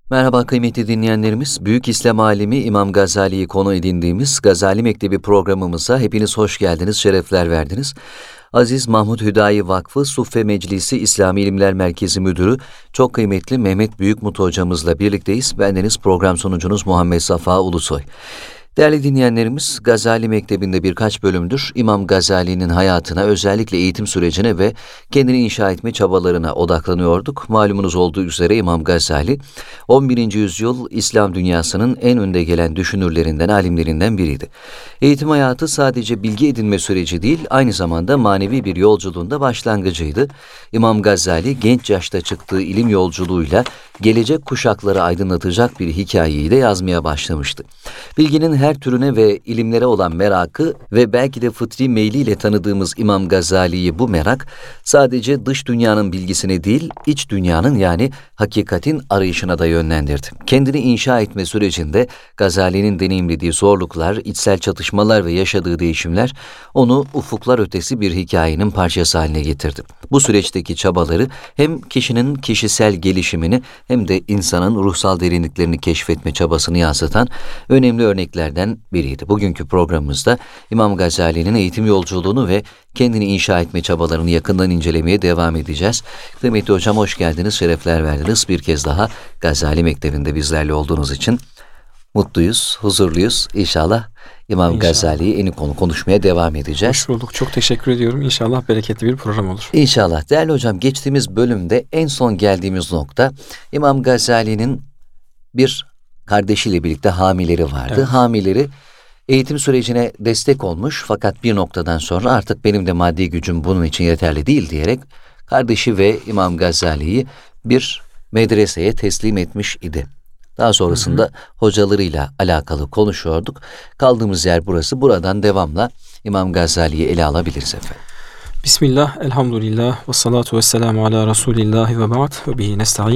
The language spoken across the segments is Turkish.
Merhaba kıymetli dinleyenlerimiz. Büyük İslam alimi İmam Gazali'yi konu edindiğimiz Gazali Mektebi programımıza hepiniz hoş geldiniz, şerefler verdiniz. Aziz Mahmud Hüdayi Vakfı Suffe Meclisi İslami İlimler Merkezi Müdürü çok kıymetli Mehmet Büyükmut hocamızla birlikteyiz. Bendeniz program sunucunuz Muhammed Safa Ulusoy. Değerli dinleyenlerimiz, Gazali Mektebi'nde birkaç bölümdür İmam Gazali'nin hayatına, özellikle eğitim sürecine ve kendini inşa etme çabalarına odaklanıyorduk. Malumunuz olduğu üzere İmam Gazali, 11. yüzyıl İslam dünyasının en önde gelen düşünürlerinden, alimlerinden biriydi. Eğitim hayatı sadece bilgi edinme süreci değil, aynı zamanda manevi bir yolculuğun da başlangıcıydı. İmam Gazali, genç yaşta çıktığı ilim yolculuğuyla gelecek kuşakları aydınlatacak bir hikayeyi de yazmaya başlamıştı. Bilginin her türüne ve ilimlere olan merakı ve belki de fıtri meyliyle tanıdığımız İmam Gazali'yi bu merak sadece dış dünyanın bilgisine değil, iç dünyanın yani hakikatin arayışına da yönlendirdi. Kendini inşa etme sürecinde Gazali'nin deneyimlediği zorluklar, içsel çatışmalar ve yaşadığı değişimler onu ufuklar ötesi bir hikayenin parçası haline getirdi. Bu süreçteki çabaları hem kişinin kişisel gelişimini hem de insanın ruhsal derinliklerini keşfetme çabasını yansıtan önemli örneklerden biriydi. Bugünkü programımızda İmam Gazali'nin eğitim yolculuğunu ve kendini inşa etme çabalarını yakından incelemeye devam edeceğiz. Kıymetli hocam, hoş geldiniz, şerefler verdiniz. Bir kez daha Gazali Mektebi'nde bizlerle olduğunuz için mutluyuz, huzurluyuz. İnşallah İmam Gazali'yi en konu konuşmaya devam edeceğiz. Hoş bulduk. Çok teşekkür ediyorum. İnşallah bereketli bir program olur. İnşallah. Değerli hocam, geçtiğimiz bölümde en son geldiğimiz nokta İmam Gazali'nin bir kardeşiyle birlikte hamileri vardı. Evet. Hamileri eğitim sürecine destek olmuş fakat bir noktadan sonra artık benim de maddi gücüm bunun için yeterli değil diyerek kardeşi ve İmam Gazali'yi bir medreseye teslim etmiş idi. Daha sonrasında hocalarıyla alakalı konuşuyorduk. Kaldığımız yer burası. Buradan devamla İmam Gazali'yi ele alabiliriz efendim. Bismillah, elhamdülillah, ve salatu ve selamu ala Resulillah ve ba'd ve bihi nesta'in.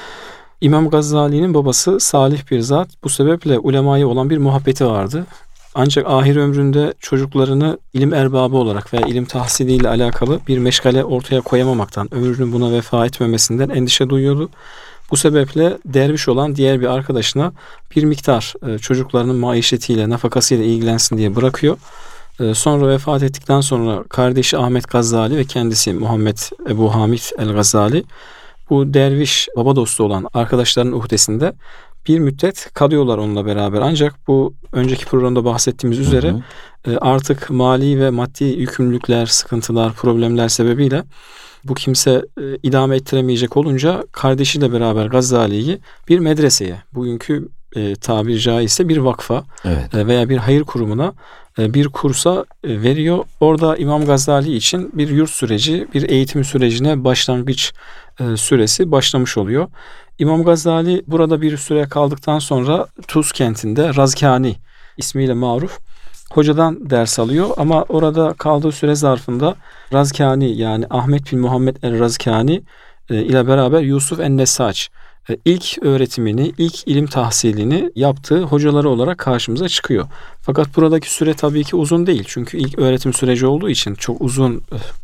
İmam Gazali'nin babası salih bir zat. Bu sebeple ulemaya olan bir muhabbeti vardı. Ancak ahir ömründe çocuklarını ilim erbabı olarak veya ilim tahsiliyle alakalı bir meşgale ortaya koyamamaktan, ömrünün buna vefa etmemesinden endişe duyuyordu. Bu sebeple derviş olan diğer bir arkadaşına bir miktar çocuklarının maişetiyle, nafakasıyla ilgilensin diye bırakıyor. Sonra vefat ettikten sonra kardeşi Ahmet Gazali ve kendisi Muhammed Ebu Hamid el-Gazali bu derviş baba dostu olan arkadaşların uhdesinde bir müddet kalıyorlar onunla beraber. Ancak bu önceki programda bahsettiğimiz üzere artık mali ve maddi yükümlülükler, sıkıntılar, problemler sebebiyle bu kimse idame ettiremeyecek olunca kardeşiyle beraber Gazali'yi bir medreseye, bugünkü tabiri caizse bir vakfa veya bir hayır kurumuna, bir kursa veriyor. Orada İmam Gazali için bir yurt süreci, bir eğitim sürecine başlangıç süresi başlamış oluyor. İmam Gazali burada bir süre kaldıktan sonra Tuz kentinde Razkani ismiyle maruf hocadan ders alıyor ama orada kaldığı süre zarfında Razkani yani Ahmet bin Muhammed el-Razkani ile beraber Yusuf en-Nesaç ilk öğretimini, ilk ilim tahsilini yaptığı hocaları olarak karşımıza çıkıyor. Fakat buradaki süre tabii ki uzun değil. Çünkü ilk öğretim süreci olduğu için çok uzun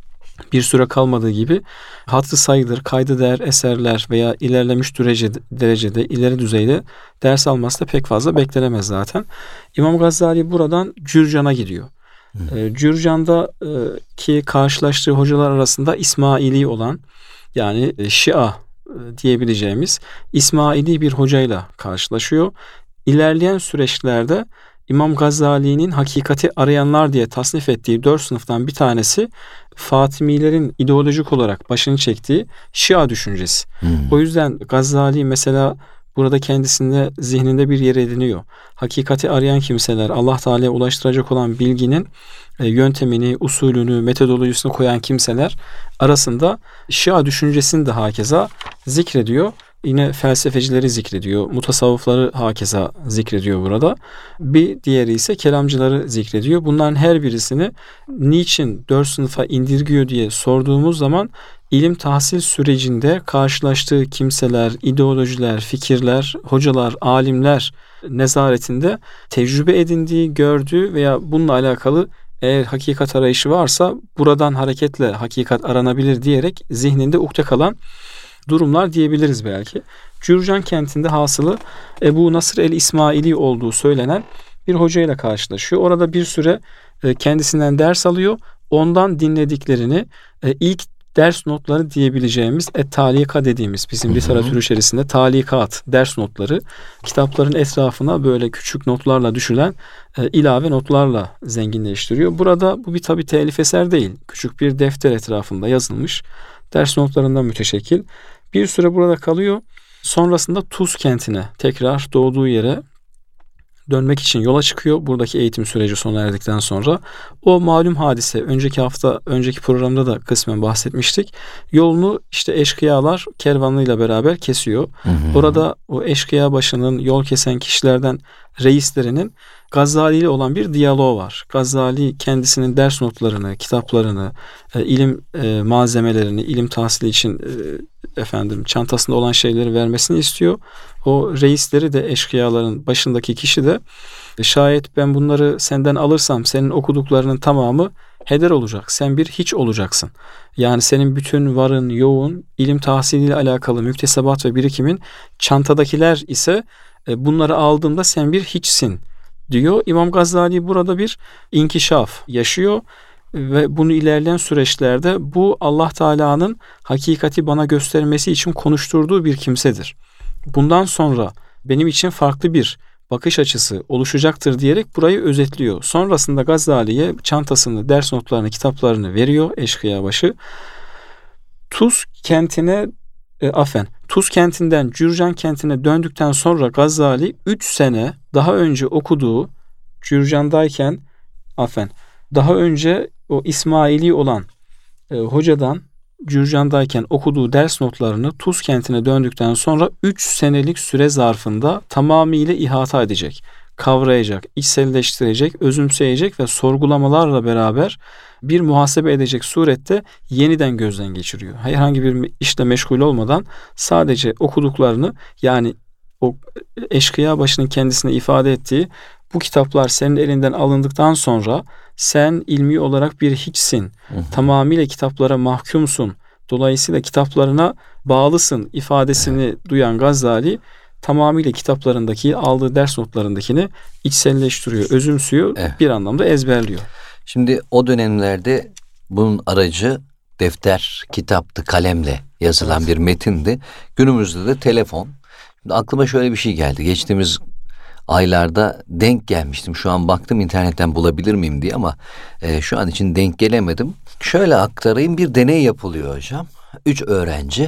bir süre kalmadığı gibi hatırı sayılır, kaydı değer eserler veya ilerlemiş derecede, ileri düzeyde ders alması da pek fazla beklenemez zaten. İmam Gazali buradan Cürcan'a gidiyor. Cürcan'da ki karşılaştığı hocalar arasında İsmaili olan yani Şia diyebileceğimiz İsmaili bir hocayla karşılaşıyor. İlerleyen süreçlerde İmam Gazali'nin hakikati arayanlar diye tasnif ettiği 4 sınıftan bir tanesi Fatimilerin ideolojik olarak başını çektiği Şia düşüncesi. O yüzden Gazali mesela burada kendisinde zihninde bir yer ediniyor. Hakikati arayan kimseler, Allah Teala'ya ulaştıracak olan bilginin yöntemini, usulünü, metodolojisini koyan kimseler arasında Şia düşüncesini de hakeza zikrediyor. Yine felsefecileri zikrediyor, mutasavvıfları hakeza zikrediyor burada. Bir diğeri ise kelamcıları zikrediyor. Bunların her birisini niçin 4 sınıfa indirgiyor diye sorduğumuz zaman ilim tahsil sürecinde karşılaştığı kimseler, ideolojiler, fikirler, hocalar, alimler nezaretinde tecrübe edindiği, gördüğü veya bununla alakalı eğer hakikat arayışı varsa buradan hareketle hakikat aranabilir diyerek zihninde ukde kalan durumlar diyebiliriz belki. Cürcan kentinde hasılı Ebu Nasr el-İsmaili olduğu söylenen bir hocayla karşılaşıyor. Orada bir süre kendisinden ders alıyor. Ondan dinlediklerini ilk ders notları diyebileceğimiz talika dediğimiz bizim literatür içerisinde talikat, ders notları, kitapların etrafına böyle küçük notlarla düşülen ilave notlarla zenginleştiriyor. Burada bu bir tabi telif eser değil. Küçük bir defter etrafında yazılmış ders notlarından müteşekkil. Bir süre burada kalıyor. Sonrasında Tuz kentine tekrar doğduğu yere dönmek için yola çıkıyor. Buradaki eğitim süreci sona erdikten sonra o malum hadise önceki programda da kısmen bahsetmiştik. Yolunu işte eşkıyalar kervanıyla beraber kesiyor. Orada o eşkıya başının yol kesen kişilerden reislerinin Gazali ile olan bir diyaloğu var. Gazali kendisinin ders notlarını, kitaplarını, ilim malzemelerini, ilim tahsili için çantasında olan şeyleri vermesini istiyor. O reisleri de eşkıyaların başındaki kişi de şayet ben bunları senden alırsam senin okuduklarının tamamı heder olacak. Sen bir hiç olacaksın. Yani senin bütün varın, yoğun, ilim tahsiliyle alakalı müktesebat ve birikimin çantadakiler ise bunları aldığında sen bir hiçsin diyor. İmam Gazali burada bir inkişaf yaşıyor ve bunu ilerleyen süreçlerde bu Allah Teala'nın hakikati bana göstermesi için konuşturduğu bir kimsedir. Bundan sonra benim için farklı bir bakış açısı oluşacaktır diyerek burayı özetliyor. Sonrasında Gazali'ye çantasını, ders notlarını, kitaplarını veriyor eşkıyabaşı. Tuz kentinden Cürcan kentine döndükten sonra Gazali 3 sene daha önce okuduğu daha önce o İsmaili olan hocadan Cürcan'dayken okuduğu ders notlarını Tuz kentine döndükten sonra 3 senelik süre zarfında tamamıyla ihata edecek, kavrayacak, içselleştirecek, özümseyecek ve sorgulamalarla beraber bir muhasebe edecek surette yeniden gözden geçiriyor. Herhangi bir işle meşgul olmadan sadece okuduklarını, yani o eşkıya başının kendisine ifade ettiği bu kitaplar senin elinden alındıktan sonra sen ilmi olarak bir hiçsin. Tamamıyla kitaplara mahkumsun. Dolayısıyla kitaplarına bağlısın ifadesini duyan Gazali tamamıyla kitaplarındaki aldığı ders notlarındakini içselleştiriyor, özümsüyor, bir anlamda ezberliyor. Şimdi o dönemlerde bunun aracı defter, kitaptı, kalemle yazılan bir metindi. Günümüzde de telefon. Şimdi aklıma şöyle bir şey geldi. Geçtiğimiz aylarda denk gelmiştim. Şu an baktım internetten bulabilir miyim diye ama şu an için denk gelemedim. Şöyle aktarayım, bir deney yapılıyor hocam. 3 öğrenci,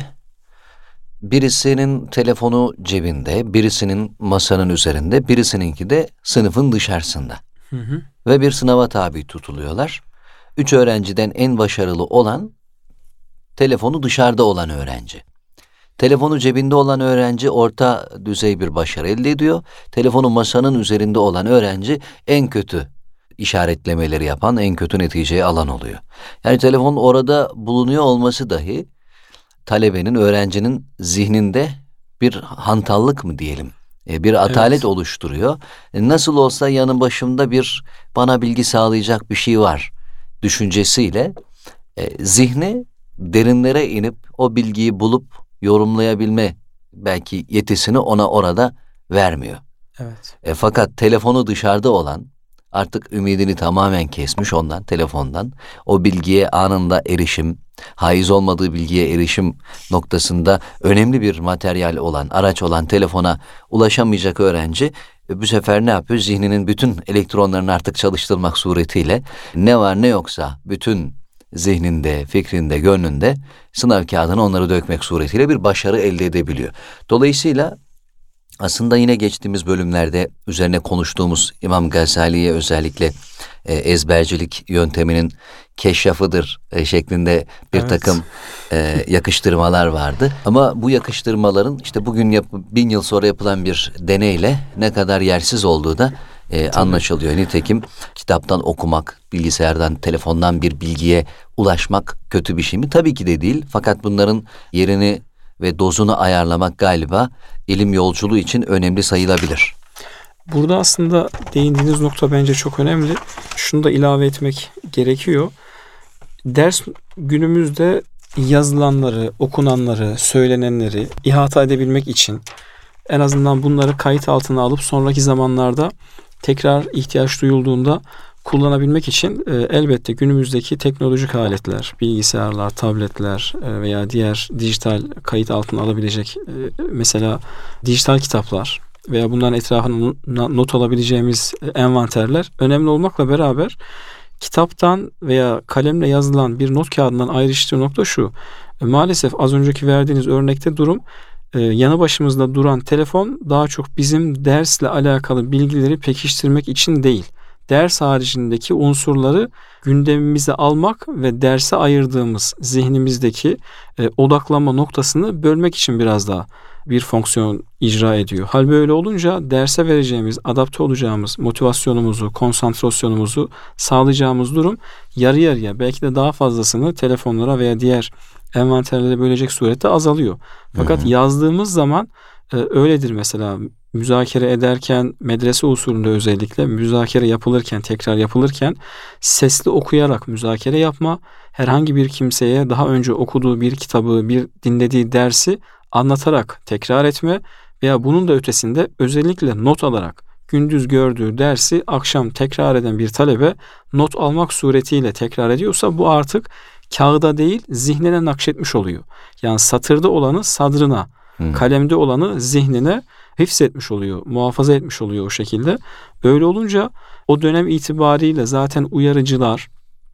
birisinin telefonu cebinde, birisinin masanın üzerinde, birisininki de sınıfın dışarısında. Ve bir sınava tabi tutuluyorlar. 3 öğrenciden en başarılı olan telefonu dışarıda olan öğrenci. Telefonu cebinde olan öğrenci orta düzey bir başarı elde ediyor. Telefonu masanın üzerinde olan öğrenci en kötü işaretlemeleri yapan, en kötü neticeyi alan oluyor. Yani telefon orada bulunuyor olması dahi talebenin, öğrencinin zihninde bir hantallık mı diyelim, bir atalet oluşturuyor. Nasıl olsa yanı başımda bir bana bilgi sağlayacak bir şey var düşüncesiyle zihni derinlere inip o bilgiyi bulup yorumlayabilme belki yetisini ona orada vermiyor. Fakat telefonu dışarıda olan artık ümidini tamamen kesmiş ondan, telefondan. O bilgiye anında erişim, haiz olmadığı bilgiye erişim noktasında önemli bir materyal olan, araç olan telefona ulaşamayacak öğrenci bu sefer ne yapıyor? Zihninin bütün elektronlarını artık çalıştırmak suretiyle ne var ne yoksa bütün zihninde, fikrinde, gönlünde sınav kağıdına onları dökmek suretiyle bir başarı elde edebiliyor. Dolayısıyla aslında yine geçtiğimiz bölümlerde üzerine konuştuğumuz İmam Gazali'ye özellikle ezbercilik yönteminin keşrafıdır şeklinde bir takım yakıştırmalar vardı. Ama bu yakıştırmaların işte bugün 1000 yıl sonra yapılan bir deneyle ne kadar yersiz olduğu da anlaşılıyor. Nitekim kitaptan okumak, bilgisayardan, telefondan bir bilgiye ulaşmak kötü bir şey mi? Tabii ki de değil. Fakat bunların yerini ve dozunu ayarlamak galiba ilim yolculuğu için önemli sayılabilir. Burada aslında değindiğiniz nokta bence çok önemli. Şunu da ilave etmek gerekiyor. Ders günümüzde yazılanları, okunanları, söylenenleri ihata edebilmek için, en azından bunları kayıt altına alıp sonraki zamanlarda tekrar ihtiyaç duyulduğunda kullanabilmek için elbette günümüzdeki teknolojik aletler, bilgisayarlar, tabletler veya diğer dijital kayıt altına alabilecek mesela dijital kitaplar veya bunların etrafına not alabileceğimiz envanterler önemli olmakla beraber kitaptan veya kalemle yazılan bir not kağıdından ayrıştığı nokta şu. Maalesef az önceki verdiğiniz örnekte durum, yanı başımızda duran telefon daha çok bizim dersle alakalı bilgileri pekiştirmek için değil, ders haricindeki unsurları gündemimize almak ve derse ayırdığımız zihnimizdeki odaklanma noktasını bölmek için biraz daha bir fonksiyon icra ediyor. Hal böyle olunca derse vereceğimiz, adapte olacağımız motivasyonumuzu, konsantrasyonumuzu sağlayacağımız durum yarı yarıya, belki de daha fazlasını telefonlara veya diğer envanterlere bölecek surette azalıyor. Fakat yazdığımız zaman öyledir mesela. Müzakere ederken, medrese usulünde özellikle müzakere yapılırken, tekrar yapılırken sesli okuyarak müzakere yapma, herhangi bir kimseye daha önce okuduğu bir kitabı, bir dinlediği dersi anlatarak tekrar etme veya bunun da ötesinde özellikle not alarak gündüz gördüğü dersi akşam tekrar eden bir talebe not almak suretiyle tekrar ediyorsa bu artık kağıda değil zihnine nakşetmiş oluyor. Yani satırda olanı sadrına, kalemde olanı zihnine hifzetmiş oluyor, muhafaza etmiş oluyor o şekilde. Öyle olunca o dönem itibariyle zaten uyarıcılar,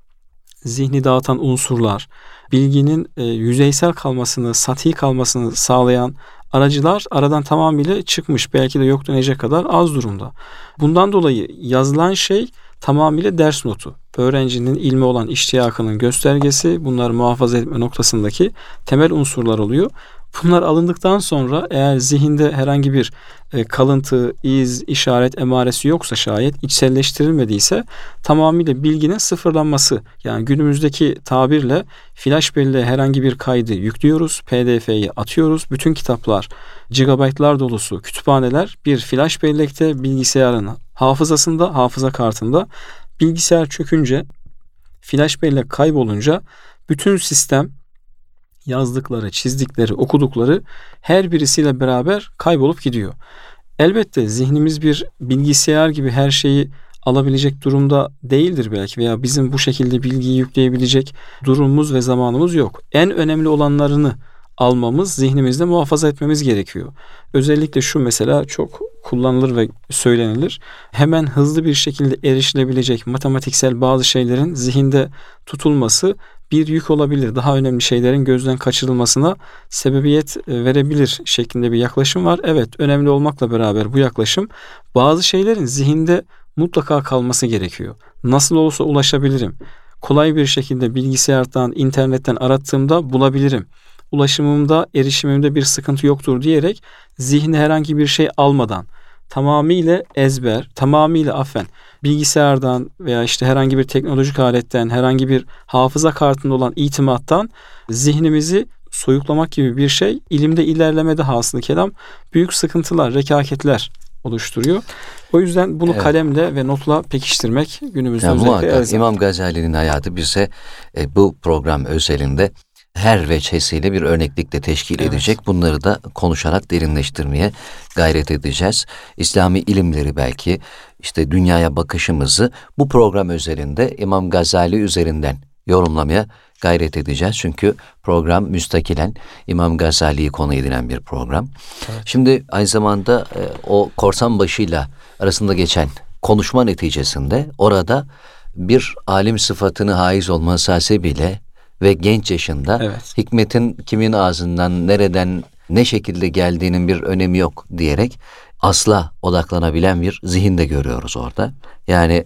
zihni dağıtan unsurlar, bilginin yüzeysel kalmasını, sati kalmasını sağlayan aracılar aradan tamamıyla çıkmış. Belki de yok denecek kadar az durumda. Bundan dolayı yazılan şey tamamıyla ders notu. Öğrencinin ilme olan iştiyakının göstergesi, bunları muhafaza etme noktasındaki temel unsurlar oluyor. Bunlar alındıktan sonra eğer zihinde herhangi bir kalıntı, iz, işaret, emaresi yoksa, şayet içselleştirilmediyse tamamıyla bilginin sıfırlanması. Yani günümüzdeki tabirle flash belleğe herhangi bir kaydı yüklüyoruz, PDF'yi atıyoruz. Bütün kitaplar, gigabaytlar dolusu kütüphaneler bir flash bellekte, bilgisayarın hafızasında, hafıza kartında. Bilgisayar çökünce, flash bellek kaybolunca bütün sistem yazdıkları, çizdikleri, okudukları her birisiyle beraber kaybolup gidiyor. Elbette zihnimiz bir bilgisayar gibi her şeyi alabilecek durumda değildir belki veya bizim bu şekilde bilgiyi yükleyebilecek durumumuz ve zamanımız yok. En önemli olanlarını almamız, zihnimizde muhafaza etmemiz gerekiyor. Özellikle şu mesela çok kullanılır ve söylenilir. Hemen hızlı bir şekilde erişilebilecek matematiksel bazı şeylerin zihinde tutulması bir yük olabilir. Daha önemli şeylerin gözden kaçırılmasına sebebiyet verebilir şeklinde bir yaklaşım var. Evet, önemli olmakla beraber bu yaklaşım bazı şeylerin zihinde mutlaka kalması gerekiyor. Nasıl olursa ulaşabilirim. Kolay bir şekilde bilgisayardan, internetten arattığımda bulabilirim. Ulaşımımda, erişimimde bir sıkıntı yoktur diyerek zihne herhangi bir şey almadan tamamıyla ezber, tamamıyla bilgisayardan veya işte herhangi bir teknolojik aletten, herhangi bir hafıza kartında olan itimattan zihnimizi soyuklamak gibi bir şey ilimde ilerlemede hasılı kelam büyük sıkıntılar, rekaketler oluşturuyor. O yüzden bunu kalemle ve notla pekiştirmek günümüzde özellikle elzem. İmam Gazali'nin hayatı bize bu program özelinde her veçhesiyle bir örneklikle teşkil edecek. Bunları da konuşarak derinleştirmeye gayret edeceğiz. İslami ilimleri belki, işte dünyaya bakışımızı bu program özelinde İmam Gazali üzerinden yorumlamaya gayret edeceğiz. Çünkü program müstakilen İmam Gazali'yi konu edinen bir program. Evet. Şimdi aynı zamanda o korsan başıyla arasında geçen konuşma neticesinde orada bir alim sıfatını haiz olması hasebiyle ve genç yaşında hikmetin kimin ağzından, nereden, ne şekilde geldiğinin bir önemi yok diyerek asla odaklanabilen bir zihin de görüyoruz orada. Yani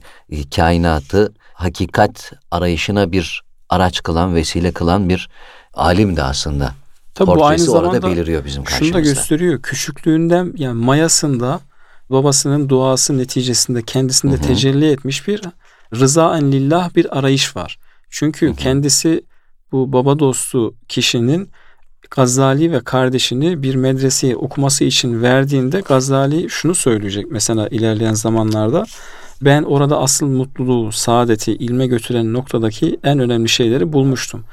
kainatı hakikat arayışına bir araç kılan, vesile kılan bir alim de aslında. Tabii bu aynı zamanda orada beliriyor bizim karşımızda. Şunu da gösteriyor. Küçüklüğünden, yani mayasında babasının duası neticesinde kendisinde tecelli etmiş bir rızaen lillah bir arayış var. Çünkü kendisi bu baba dostu kişinin Gazali ve kardeşini bir medreseye okuması için verdiğinde Gazali şunu söyleyecek mesela ilerleyen zamanlarda: ben orada asıl mutluluğu, saadeti, ilme götüren noktadaki en önemli şeyleri bulmuştum.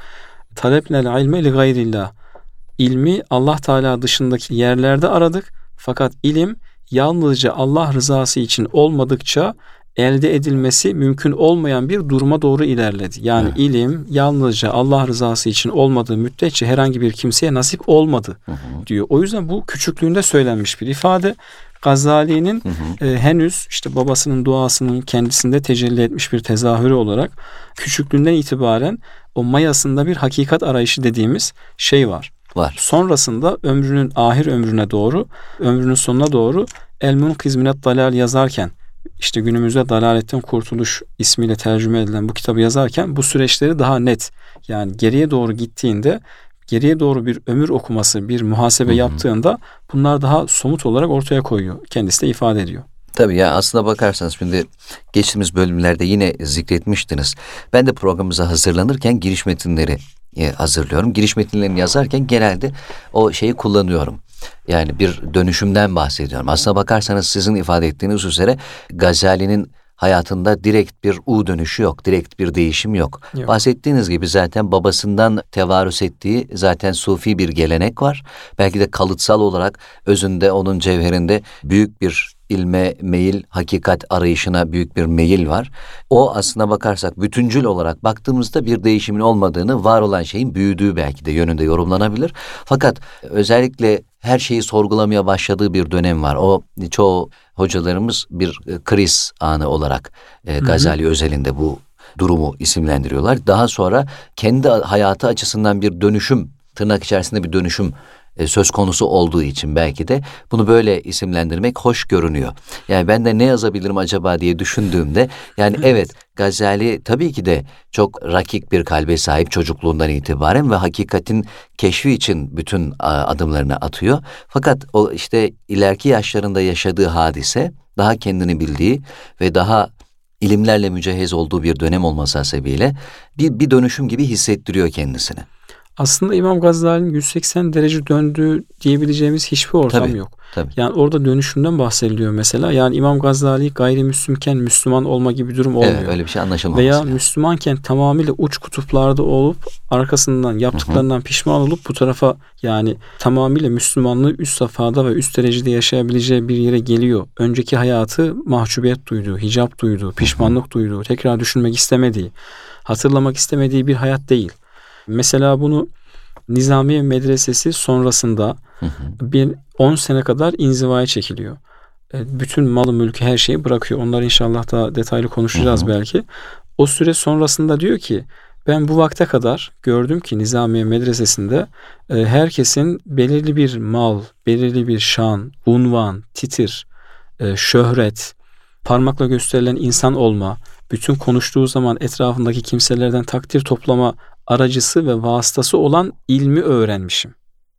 talepnel ilme li gayrillah. İlmi Allah Teala dışındaki yerlerde aradık. Fakat ilim yalnızca Allah rızası için olmadıkça elde edilmesi mümkün olmayan bir duruma doğru ilerledi. Yani ilim yalnızca Allah rızası için olmadığı müddetçe herhangi bir kimseye nasip olmadı diyor. O yüzden bu küçüklüğünde söylenmiş bir ifade. Gazali'nin henüz işte babasının duasının kendisinde tecelli etmiş bir tezahürü olarak küçüklüğünden itibaren o mayasında bir hakikat arayışı dediğimiz şey var. Sonrasında ömrünün ahir ömrüne doğru, ömrünün sonuna doğru El-Munkiz Minet Dalal yazarken, işte günümüzde Dalaletten Kurtuluş ismiyle tercüme edilen bu kitabı yazarken bu süreçleri daha net, yani geriye doğru gittiğinde, geriye doğru bir ömür okuması, bir muhasebe yaptığında bunlar daha somut olarak ortaya koyuyor. Kendisi de ifade ediyor. Tabii ya, aslına bakarsanız şimdi geçtiğimiz bölümlerde yine zikretmiştiniz. Ben de programımıza hazırlanırken giriş metinleri hazırlıyorum. Giriş metinlerini yazarken genelde o şeyi kullanıyorum. Yani bir dönüşümden bahsediyorum. Aslına bakarsanız sizin ifade ettiğiniz üzere Gazali'nin hayatında direkt bir dönüşü yok, direkt bir değişim yok. Bahsettiğiniz gibi zaten babasından tevarüs ettiği zaten sufi bir gelenek var. Belki de kalıtsal olarak özünde, onun cevherinde büyük bir ilme meyil, hakikat arayışına büyük bir meyil var. O aslına bakarsak bütüncül olarak baktığımızda bir değişimin olmadığını, var olan şeyin büyüdüğü belki de yönünde yorumlanabilir. Fakat özellikle her şeyi sorgulamaya başladığı bir dönem var. O çoğu hocalarımız bir kriz anı olarak Gazali özelinde bu durumu isimlendiriyorlar. Daha sonra kendi hayatı açısından bir dönüşüm, tırnak içerisinde bir dönüşüm söz konusu olduğu için belki de bunu böyle isimlendirmek hoş görünüyor. Yani ben de ne yazabilirim acaba diye düşündüğümde, yani evet, Gazali tabii ki de çok rakik bir kalbe sahip çocukluğundan itibaren ve hakikatin keşfi için bütün adımlarını atıyor. Fakat o işte ileriki yaşlarında yaşadığı hadise, daha kendini bildiği ve daha ilimlerle mücehhez olduğu bir dönem olması hasebiyle bir dönüşüm gibi hissettiriyor kendisini. Aslında İmam Gazali'nin 180 derece döndüğü diyebileceğimiz hiçbir ortam yok. Tabii. Yani orada dönüşümden bahsediliyor mesela. Yani İmam Gazali gayrimüslimken Müslüman olma gibi bir durum olmuyor. Evet, öyle bir şey anlaşılmaması. Veya yani Müslümanken tamamıyla uç kutuplarda olup arkasından yaptıklarından pişman olup bu tarafa, yani tamamıyla Müslümanlığı üst safhada ve üst derecede yaşayabileceği bir yere geliyor. Önceki hayatı mahcubiyet duyduğu, hicap duyduğu, pişmanlık duyduğu, tekrar düşünmek istemediği, hatırlamak istemediği bir hayat değil. Mesela bunu Nizamiye Medresesi sonrasında bir 10 sene kadar inzivaya çekiliyor. Bütün malı, mülkü, her şeyi bırakıyor. Onları inşallah daha detaylı konuşacağız belki. O süre sonrasında diyor ki, ben bu vakte kadar gördüm ki Nizamiye Medresesi'nde herkesin belirli bir mal, belirli bir şan, unvan, titir, şöhret, parmakla gösterilen insan olma, bütün konuştuğu zaman etrafındaki kimselerden takdir toplama aracısı ve vasıtası olan ilmi öğrenmişim.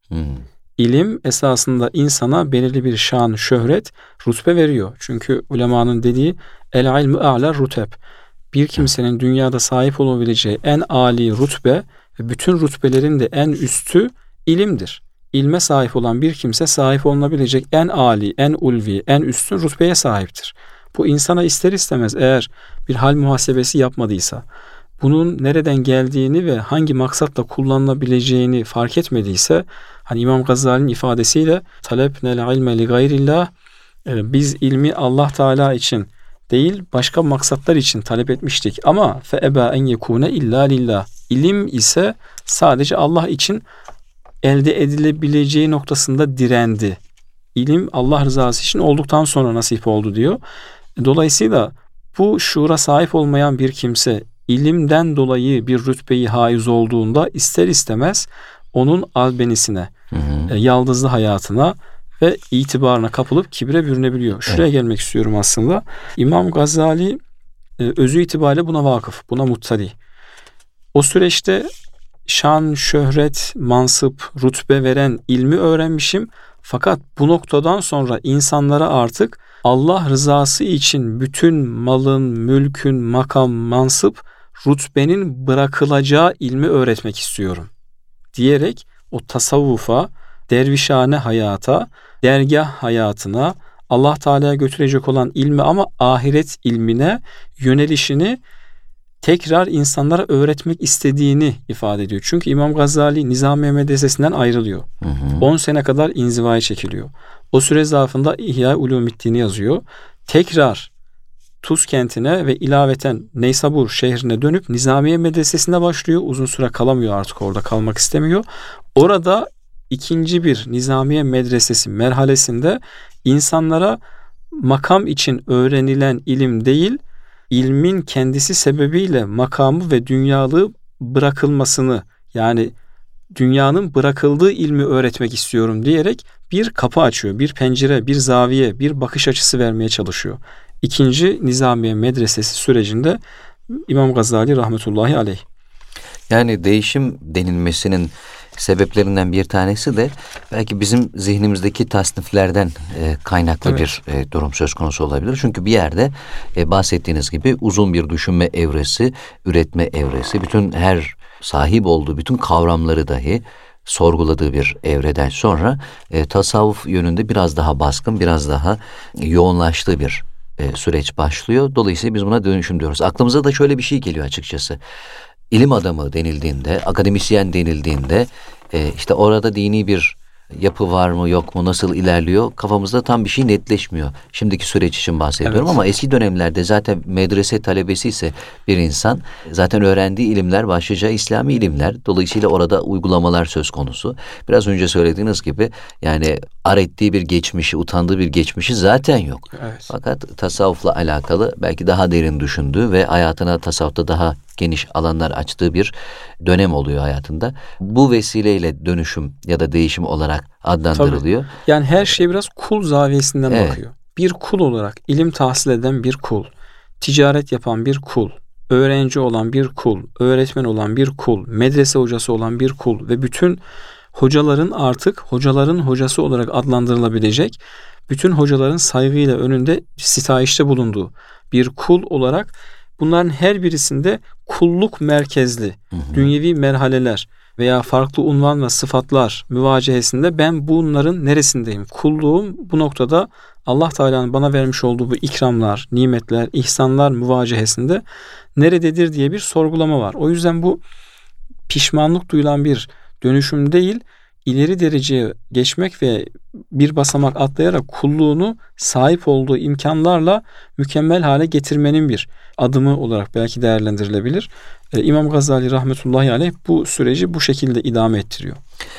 İlim esasında insana belirli bir şan, şöhret, rütbe veriyor. Çünkü ulemanın dediği el ilmu a'la ruteb. Bir kimsenin dünyada sahip olabileceği en âli rütbe ve bütün rütbelerin de en üstü ilimdir. İlme sahip olan bir kimse sahip olunabilecek en âli, en ulvi, en üstün rütbeye sahiptir. Bu insana ister istemez, eğer bir hal muhasebesi yapmadıysa, bunun nereden geldiğini ve hangi maksatla kullanılabileceğini fark etmediyse, hani İmam Gazali'nin ifadesiyle talepnel ilme li gayrillah, biz ilmi Allah Teala için değil başka maksatlar için talep etmiştik ama fe eba en yekune illa lillah, ilim ise sadece Allah için elde edilebileceği noktasında direndi. İlim Allah rızası için olduktan sonra nasip oldu diyor. Dolayısıyla bu şuura sahip olmayan bir kimse ilimden dolayı bir rütbeyi haiz olduğunda ister istemez onun albenisine, yaldızlı hayatına ve itibarına kapılıp kibre bürünebiliyor. Şuraya gelmek istiyorum aslında. İmam Gazali özü itibariyle buna vakıf, buna muttali. O süreçte şan, şöhret, mansıp, rütbe veren ilmi öğrenmişim. Fakat bu noktadan sonra insanlara artık Allah rızası için bütün malın, mülkün, makam, mansıp, rütbenin bırakılacağı ilmi öğretmek istiyorum diyerek o tasavvufa, dervişhane hayata, dergah hayatına, Allah Teala'ya götürecek olan ilmi ama ahiret ilmine yönelişini tekrar insanlara öğretmek istediğini ifade ediyor. Çünkü İmam Gazali Nizamiye Medresesi'nden ayrılıyor. 10 sene kadar inzivaya çekiliyor. O süre zarfında İhya Ulûmiddin'i yazıyor. Tekrar Tuz kentine ve ilaveten Neysabur şehrine dönüp Nizamiye Medresesi'ne başlıyor. Uzun süre kalamıyor, artık orada kalmak istemiyor. Orada ikinci bir Nizamiye Medresesi merhalesinde insanlara makam için öğrenilen ilim değil, ilmin kendisi sebebiyle makamı ve dünyalığı bırakılmasını, yani dünyanın bırakıldığı ilmi öğretmek istiyorum diyerek bir kapı açıyor, bir pencere, bir zaviye, bir bakış açısı vermeye çalışıyor. İkinci Nizamiye Medresesi sürecinde İmam Gazali rahmetullahi aleyh. Yani değişim denilmesinin sebeplerinden bir tanesi de belki bizim zihnimizdeki tasniflerden kaynaklı bir durum söz konusu olabilir. Çünkü bir yerde bahsettiğiniz gibi uzun bir düşünme evresi, üretme evresi, bütün her sahip olduğu bütün kavramları dahi sorguladığı bir evreden sonra tasavvuf yönünde biraz daha baskın, biraz daha yoğunlaştığı bir süreç başlıyor. Dolayısıyla biz buna dönüşüm diyoruz. Aklımıza da şöyle bir şey geliyor açıkçası. İlim adamı denildiğinde, akademisyen denildiğinde işte orada dini bir yapı var mı yok mu, nasıl ilerliyor, kafamızda tam bir şey netleşmiyor. Şimdiki süreç için bahsediyorum, evet. Ama eski dönemlerde zaten medrese talebesi ise bir insan zaten öğrendiği ilimler başlıca İslami ilimler. Dolayısıyla orada uygulamalar söz konusu. Biraz önce söylediğiniz gibi yani ettiği bir geçmişi, utandığı bir geçmişi zaten yok. Evet. Fakat tasavvufla alakalı belki daha derin düşündüğü ve hayatına tasavvufta daha geniş alanlar açtığı bir dönem oluyor hayatında. Bu vesileyle dönüşüm ya da değişim olarak adlandırılıyor. Tabii. Yani her şey biraz kul zaviyesinden bakıyor. Bir kul olarak ilim tahsil eden bir kul, ticaret yapan bir kul, öğrenci olan bir kul, öğretmen olan bir kul, medrese hocası olan bir kul ve bütün hocaların artık hocaların hocası olarak adlandırılabilecek, bütün hocaların saygıyla önünde sitayişte bulunduğu bir kul olarak bunların her birisinde kulluk merkezli dünyevi merhaleler veya farklı unvan ve sıfatlar müvacehesinde ben bunların neresindeyim? Kulluğum bu noktada Allah Teala'nın bana vermiş olduğu bu ikramlar, nimetler, ihsanlar müvacehesinde nerededir diye bir sorgulama var. O yüzden bu pişmanlık duyulan bir dönüşüm değil, ileri dereceye geçmek ve bir basamak atlayarak kulluğunu sahip olduğu imkanlarla mükemmel hale getirmenin bir adımı olarak belki değerlendirilebilir. İmam Gazali rahmetullahi aleyh bu süreci bu şekilde idame ettiriyor.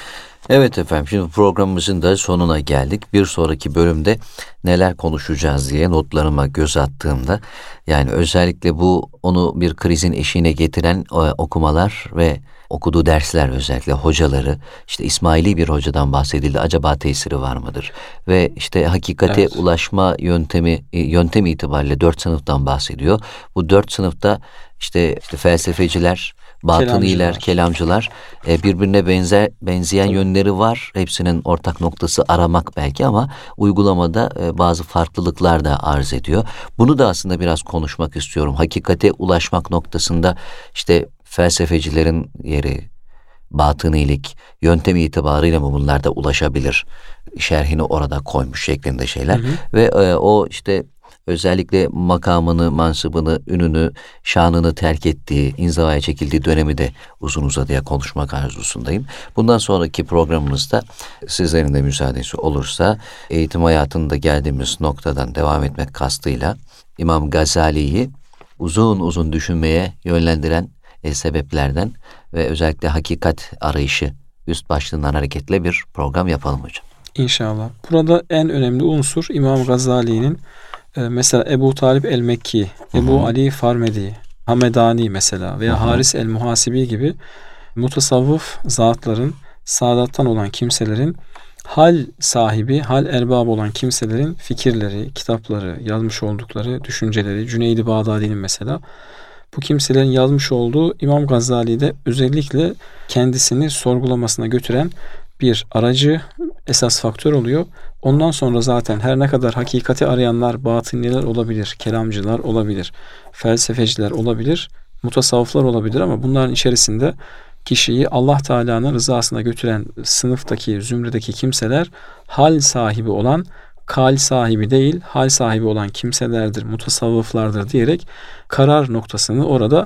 Evet efendim, şimdi programımızın da sonuna geldik. Bir sonraki bölümde neler konuşacağız diye notlarıma göz attığımda yani özellikle bu onu bir krizin eşiğine getiren okumalar ve okuduğu dersler, özellikle hocaları, işte İsmaili bir hocadan bahsedildi. Acaba tesiri var mıdır? Ve işte hakikate ulaşma yöntemi itibariyle 4 sınıftan bahsediyor. Bu 4 sınıfta işte felsefeciler, batıniler, kelamcılar birbirine benzeyen yönleri var. Hepsinin ortak noktası aramak belki ama uygulamada bazı farklılıklar da arz ediyor. Bunu da aslında biraz konuşmak istiyorum. Hakikate ulaşmak noktasında işte felsefecilerin yeri, batınilik, yöntem itibarıyla mı bunlar da ulaşabilir? Şerhini orada koymuş şeklinde şeyler. Ve o işte özellikle makamını, mansıbını, ününü, şanını terk ettiği, inzivaya çekildiği dönemi de uzun uzadıya konuşmak arzusundayım. Bundan sonraki programımızda sizlerin de müsaadesi olursa eğitim hayatında geldiğimiz noktadan devam etmek kastıyla İmam Gazali'yi uzun uzun düşünmeye yönlendiren sebeplerden ve özellikle hakikat arayışı üst başlığından hareketle bir program yapalım hocam. İnşallah. Burada en önemli unsur İmam Gazali'nin mesela Ebu Talib el-Mekki, Ebu Ali Farmedi, Hamedani mesela veya Haris el-Muhasibi gibi mutasavvıf zatların, saadattan olan kimselerin, hal sahibi, hal erbabı olan kimselerin fikirleri, kitapları, yazmış oldukları düşünceleri, Cüneyd-i Bağdadi'nin mesela bu kimselerin yazmış olduğu İmam Gazali'de özellikle kendisini sorgulamasına götüren bir aracı, esas faktör oluyor. Ondan sonra zaten her ne kadar hakikati arayanlar, batıniler olabilir, kelamcılar olabilir, felsefeciler olabilir, mutasavvıflar olabilir ama bunların içerisinde kişiyi Allah Teala'nın rızasına götüren sınıftaki, zümredeki kimseler hal sahibi olan, kal sahibi değil, hal sahibi olan kimselerdir, mutasavvıflardır diyerek karar noktasını orada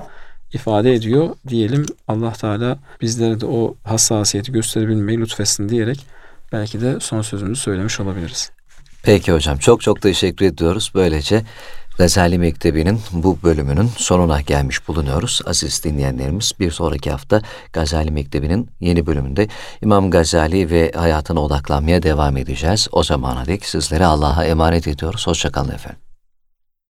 ifade ediyor diyelim. Allah Teala bizlere de o hassasiyeti gösterebilmeyi lütfetsin diyerek belki de son sözümüzü söylemiş olabiliriz. Peki hocam, çok çok teşekkür ediyoruz. Böylece Gazali Mektebi'nin bu bölümünün sonuna gelmiş bulunuyoruz. Aziz dinleyenlerimiz, bir sonraki hafta Gazali Mektebi'nin yeni bölümünde İmam Gazali ve hayatına odaklanmaya devam edeceğiz. O zamana dek sizlere Allah'a emanet ediyoruz. Hoşça kalın efendim.